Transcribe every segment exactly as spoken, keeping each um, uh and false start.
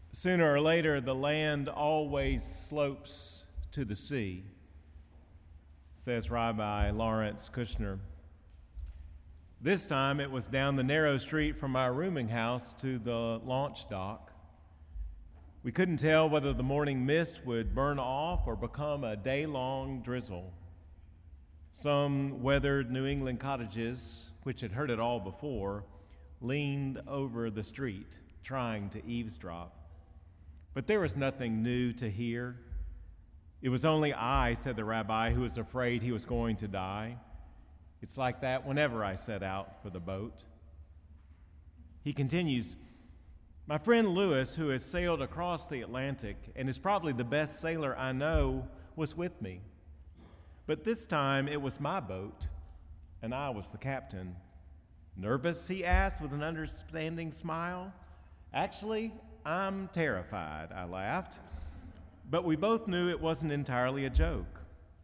Sooner or later, the land always slopes to the sea, says Rabbi Lawrence Kushner. This time it was down the narrow street from our rooming house to the launch dock. We couldn't tell whether the morning mist would burn off or become a day-long drizzle. Some weathered New England cottages, which had heard it all before, leaned over the street, trying to eavesdrop. But there was nothing new to hear. It was only I, said the rabbi, who was afraid he was going to die. It's like that whenever I set out for the boat. He continues, my friend Lewis, who has sailed across the Atlantic and is probably the best sailor I know, was with me. But this time it was my boat, and I was the captain. Nervous, he asked with an understanding smile. Actually, I'm terrified, I laughed. But we both knew it wasn't entirely a joke.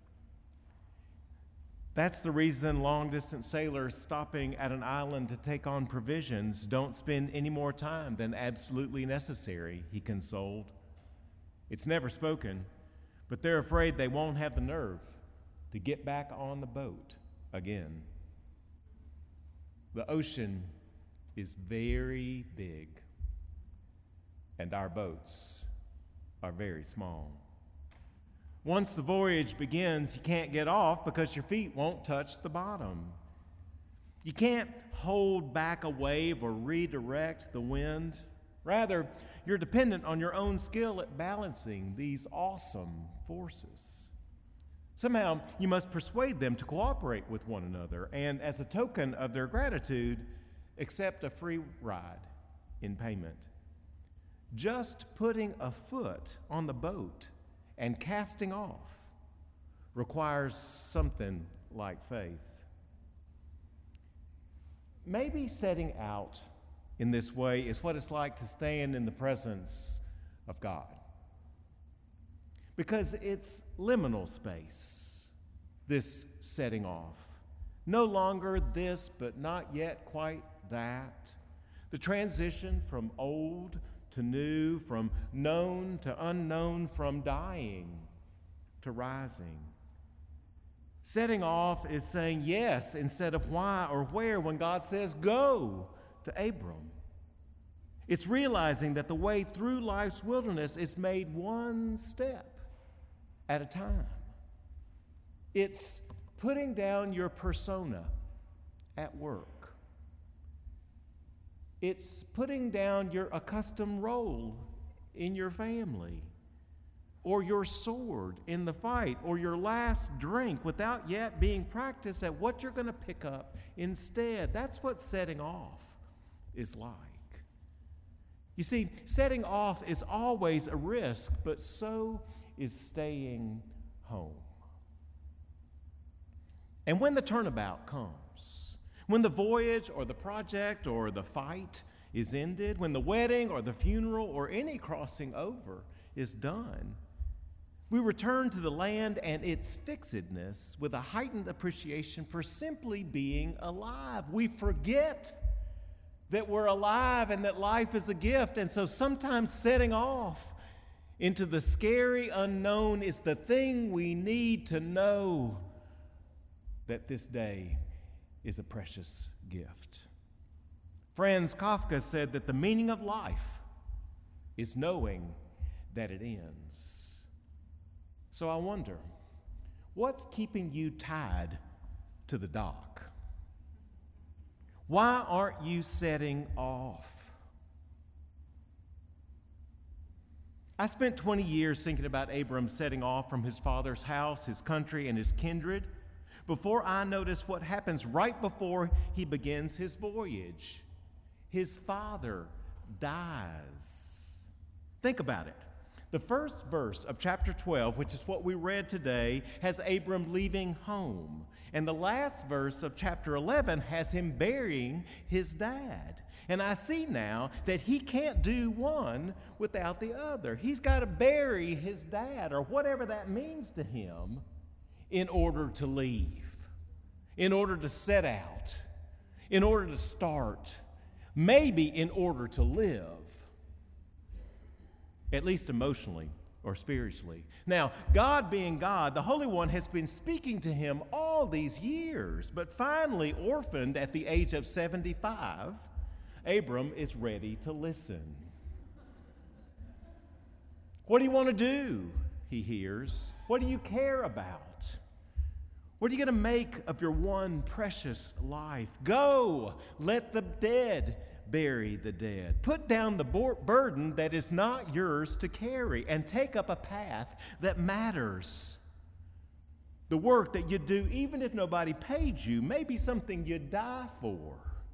That's the reason long-distance sailors stopping at an island to take on provisions don't spend any more time than absolutely necessary, he consoled. It's never spoken, but they're afraid they won't have the nerve to get back on the boat again. The ocean is very big, and our boats are very small. Once the voyage begins, you can't get off because your feet won't touch the bottom. You can't hold back a wave or redirect the wind. Rather, you're dependent on your own skill at balancing these awesome forces. Somehow, you must persuade them to cooperate with one another and, as a token of their gratitude, accept a free ride in payment. Just putting a foot on the boat and casting off requires something like faith. Maybe setting out in this way is what it's like to stand in the presence of God. Because it's liminal space, this setting off. No longer this, but not yet quite that. The transition from old to new, from known to unknown, from dying to rising. Setting off is saying yes instead of why or where when God says go to Abram. It's realizing that the way through life's wilderness is made one step at a time. It's putting down your persona at work. It's putting down your accustomed role in your family, or your sword in the fight, or your last drink without yet being practiced at what you're going to pick up instead. That's what setting off is like. You see, setting off is always a risk, but so is staying home. And when the turnabout comes, when the voyage or the project or the fight is ended, when the wedding or the funeral or any crossing over is done, we return to the land and its fixedness with a heightened appreciation for simply being alive. We forget that we're alive and that life is a gift, and so sometimes setting off into the scary unknown is the thing we need to know that this day is a precious gift. Franz Kafka said that the meaning of life is knowing that it ends. So I wonder, what's keeping you tied to the dock? Why aren't you setting off? I spent twenty years thinking about Abram setting off from his father's house, his country, and his kindred before I noticed what happens right before he begins his voyage. His father dies. Think about it. The first verse of chapter twelve, which is what we read today, has Abram leaving home. And the last verse of chapter eleven has him burying his dad. And I see now that he can't do one without the other. He's got to bury his dad, or whatever that means to him, in order to leave, in order to set out, in order to start, maybe in order to live. at least emotionally or spiritually. Now, God being God, the Holy One has been speaking to him all these years, but finally, orphaned at the age of seventy-five, Abram is ready to listen. What do you want to do? He hears. What do you care about? What are you going to make of your one precious life? Go, let the dead bury the dead. Put down the burden that is not yours to carry and take up a path that matters. The work that you do, even if nobody paid you, may be something you'd die for.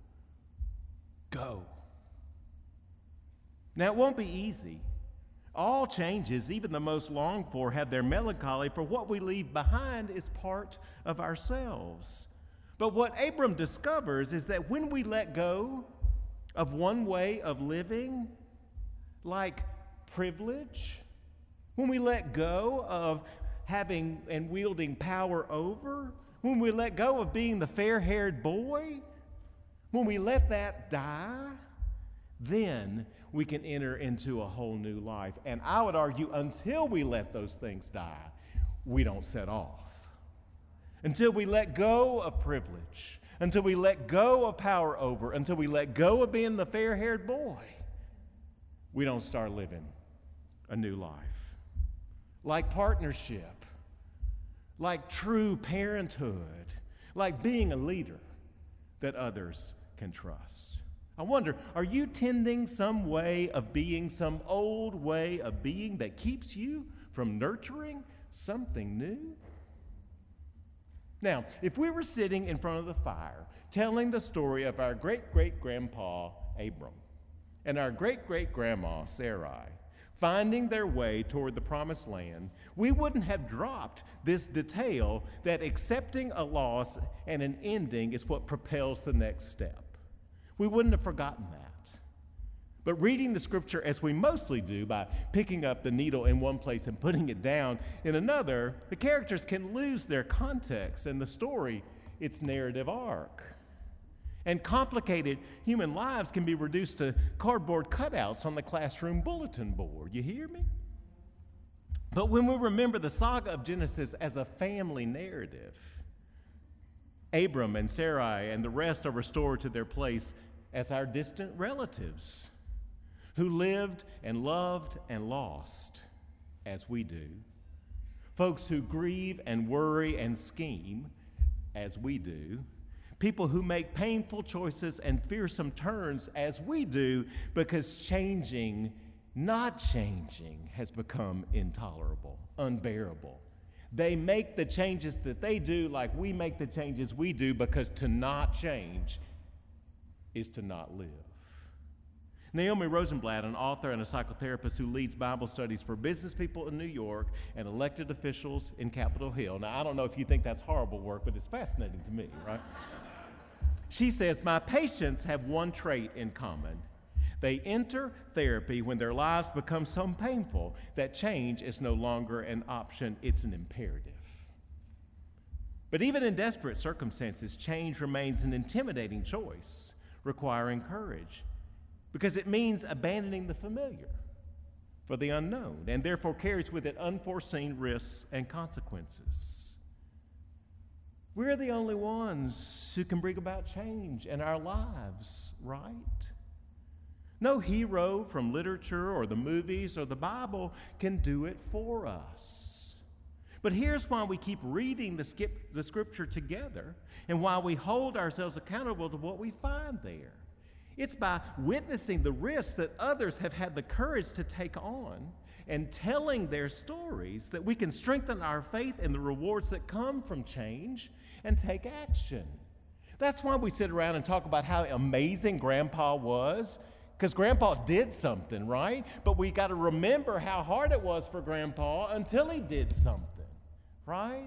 Go. Now, it won't be easy. All changes, even the most longed for, have their melancholy, for what we leave behind is part of ourselves. But what Abram discovers is that when we let go of one way of living, like privilege, when we let go of having and wielding power over, when we let go of being the fair-haired boy, when we let that die, then we can enter into a whole new life. And I would argue until we let those things die, we don't set off. Until we let go of privilege, until we let go of power over, until we let go of being the fair-haired boy, we don't start living a new life. Like partnership, like true parenthood, like being a leader that others can trust. I wonder, are you tending some way of being, some old way of being that keeps you from nurturing something new? Now, if we were sitting in front of the fire telling the story of our great-great-grandpa Abram and our great-great-grandma Sarai finding their way toward the promised land, we wouldn't have dropped this detail that accepting a loss and an ending is what propels the next step. We wouldn't have forgotten that. But reading the scripture as we mostly do, by picking up the needle in one place and putting it down in another, the characters can lose their context and the story its narrative arc. And complicated human lives can be reduced to cardboard cutouts on the classroom bulletin board. You hear me? But when we remember the saga of Genesis as a family narrative, Abram and Sarai and the rest are restored to their place as our distant relatives who lived and loved and lost as we do. Folks who grieve and worry and scheme as we do. People who make painful choices and fearsome turns as we do, because changing, not changing, has become intolerable, unbearable. They make the changes that they do like we make the changes we do, because to not change is to not live. Naomi Rosenblatt, an author and a psychotherapist who leads Bible studies for business people in New York and elected officials in Capitol Hill. Now, I don't know if you think that's horrible work, but it's fascinating to me, right? She says, my patients have one trait in common. They enter therapy when their lives become so painful that change is no longer an option, it's an imperative. But even in desperate circumstances, change remains an intimidating choice, requiring courage, because it means abandoning the familiar for the unknown, and therefore carries with it unforeseen risks and consequences. We're the only ones who can bring about change in our lives, right? No hero from literature or the movies or the Bible can do it for us. But here's why we keep reading the, skip, the scripture together and why we hold ourselves accountable to what we find there. It's by witnessing the risks that others have had the courage to take on and telling their stories that we can strengthen our faith in the rewards that come from change and take action. That's why we sit around and talk about how amazing Grandpa was, because Grandpa did something, right? But we got to remember how hard it was for Grandpa until he did something, right?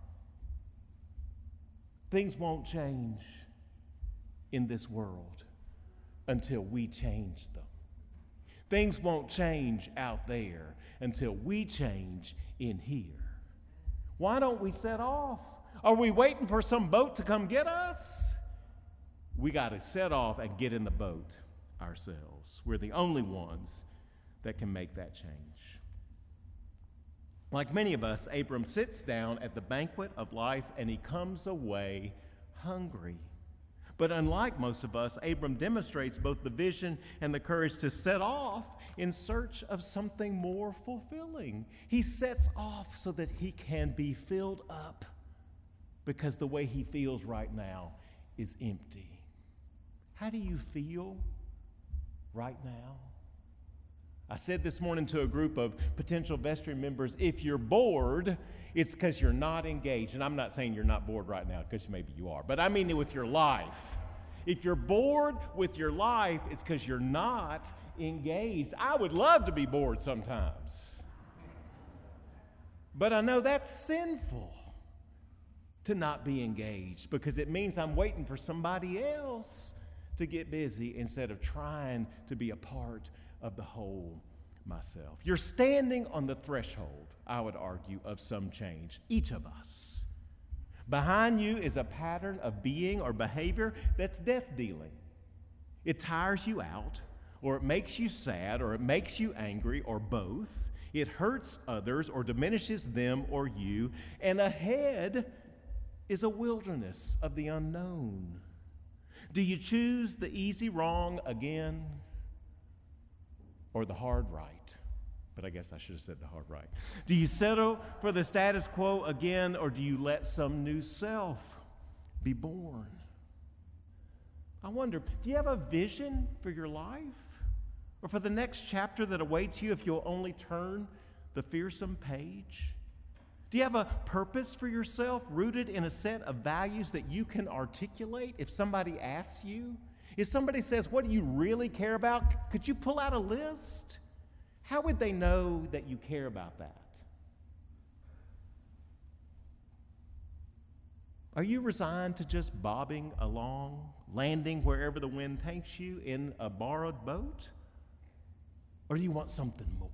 Things won't change in this world until we change them. Things won't change out there until we change in here. Why don't we set off? Are we waiting for some boat to come get us? We got to set off and get in the boat ourselves. We're the only ones that can make that change. Like many of us, Abram sits down at the banquet of life and he comes away hungry. But unlike most of us, Abram demonstrates both the vision and the courage to set off in search of something more fulfilling. He sets off so that he can be filled up, because the way he feels right now is empty. How do you feel right now? I said this morning to a group of potential vestry members, if you're bored, it's because you're not engaged. And I'm not saying you're not bored right now, because maybe you are, but I mean with your life. If you're bored with your life, it's because you're not engaged. I would love to be bored sometimes, but I know that's sinful to not be engaged, because it means I'm waiting for somebody else to get busy instead of trying to be a part of the whole myself. You're standing on the threshold, I would argue, of some change, each of us. Behind you is a pattern of being or behavior that's death-dealing. It tires you out, or it makes you sad, or it makes you angry, or both. It hurts others or diminishes them or you. And ahead is a wilderness of the unknown. Do you choose the easy wrong again, or the hard right? But I guess I should have said the hard right. Do you settle for the status quo again, or do you let some new self be born? I wonder, do you have a vision for your life, or for the next chapter that awaits you if you'll only turn the fearsome page? Do you have a purpose for yourself rooted in a set of values that you can articulate if somebody asks you? If somebody says, what do you really care about? Could you pull out a list? How would they know that you care about that? Are you resigned to just bobbing along, landing wherever the wind takes you in a borrowed boat? Or do you want something more?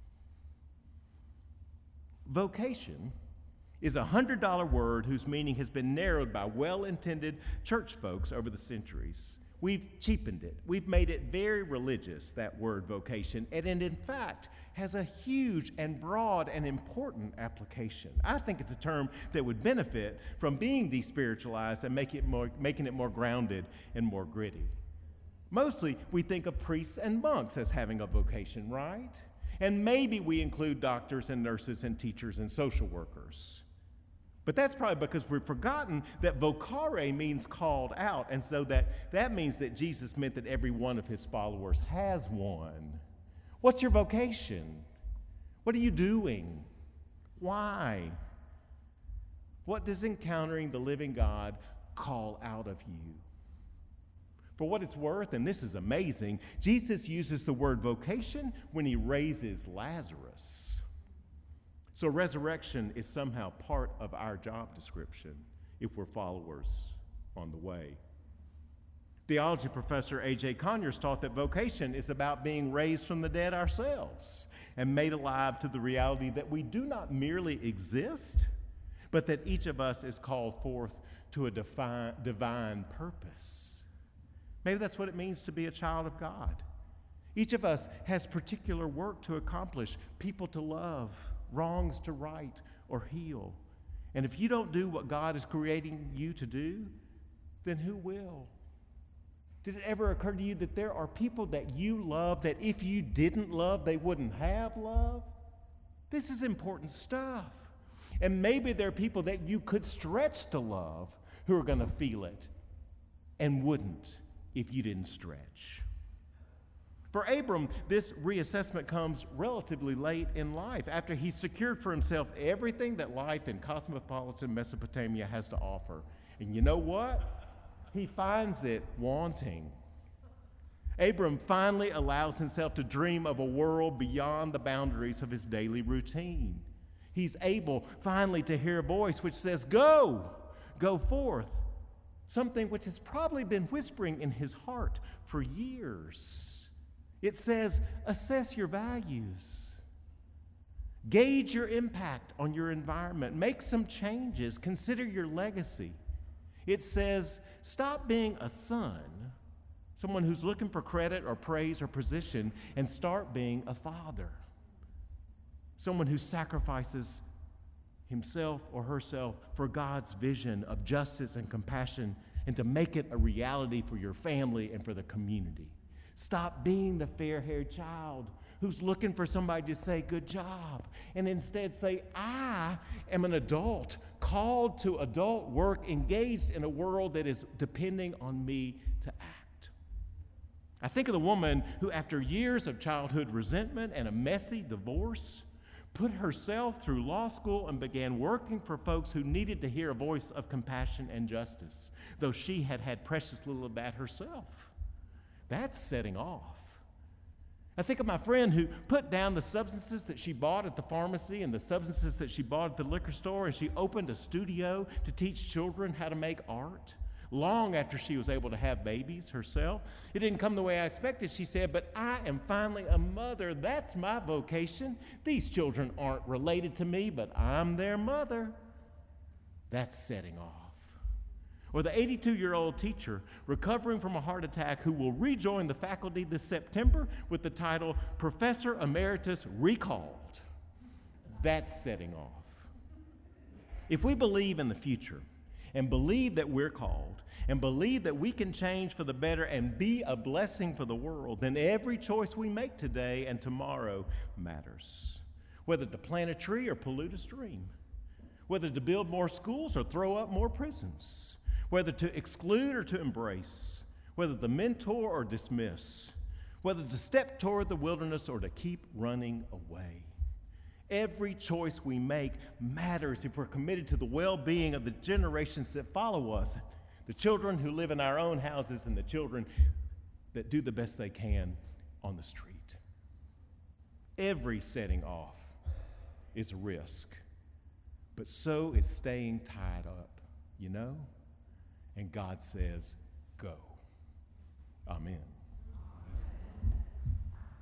Vocation is a one hundred dollar word whose meaning has been narrowed by well-intended church folks over the centuries. We've cheapened it. We've made it very religious, that word vocation, and it in fact has a huge and broad and important application. I think it's a term that would benefit from being despiritualized and make it more, making it more grounded and more gritty. Mostly, we think of priests and monks as having a vocation, right? And maybe we include doctors and nurses and teachers and social workers. But that's probably because we've forgotten that vocare means called out, and so that, that means that Jesus meant that every one of his followers has one. What's your vocation? What are you doing? Why? What does encountering the living God call out of you? For what it's worth, and this is amazing, Jesus uses the word vocation when he raises Lazarus. So resurrection is somehow part of our job description if we're followers on the way. Theology professor A J Conyers taught that vocation is about being raised from the dead ourselves and made alive to the reality that we do not merely exist, but that each of us is called forth to a defi- divine purpose. Maybe that's what it means to be a child of God. Each of us has particular work to accomplish, people to love, wrongs to right or heal. And if you don't do what God is creating you to do, then who will? Did it ever occur to you that there are people that you love that if you didn't love, they wouldn't have love? This is important stuff. And maybe there are people that you could stretch to love who are going to feel it and wouldn't if you didn't stretch. For Abram, this reassessment comes relatively late in life, after he's secured for himself everything that life in cosmopolitan Mesopotamia has to offer. And you know what? He finds it wanting. Abram finally allows himself to dream of a world beyond the boundaries of his daily routine. He's able finally to hear a voice which says, "Go, go forth," something which has probably been whispering in his heart for years. It says, assess your values. Gauge your impact on your environment. Make some changes. Consider your legacy. It says, stop being a son someone who's looking for credit or praise or position, and start being a father. Someone who sacrifices himself or herself for God's vision of justice and compassion and to make it a reality for your family and for the community. Stop being the fair-haired child who's looking for somebody to say, good job, and instead say, I am an adult, called to adult work, engaged in a world that is depending on me to act. I think of the woman who, after years of childhood resentment and a messy divorce, put herself through law school and began working for folks who needed to hear a voice of compassion and justice, though she had had precious little of that herself. That's setting off. I think of my friend who put down the substances that she bought at the pharmacy and the substances that she bought at the liquor store, and she opened a studio to teach children how to make art long after she was able to have babies herself. It didn't come the way I expected, she said, but I am finally a mother. That's my vocation. These children aren't related to me, but I'm their mother. That's setting off. Or the eighty-two-year-old teacher recovering from a heart attack who will rejoin the faculty this September with the title Professor Emeritus Recalled. That's setting off. If we believe in the future and believe that we're called and believe that we can change for the better and be a blessing for the world, then every choice we make today and tomorrow matters. Whether to plant a tree or pollute a stream, whether to build more schools or throw up more prisons, whether to exclude or to embrace, whether to mentor or dismiss, whether to step toward the wilderness or to keep running away. Every choice we make matters if we're committed to the well-being of the generations that follow us, the children who live in our own houses and the children that do the best they can on the street. Every setting off is a risk, but so is staying tied up, you know? And God says, go. Amen.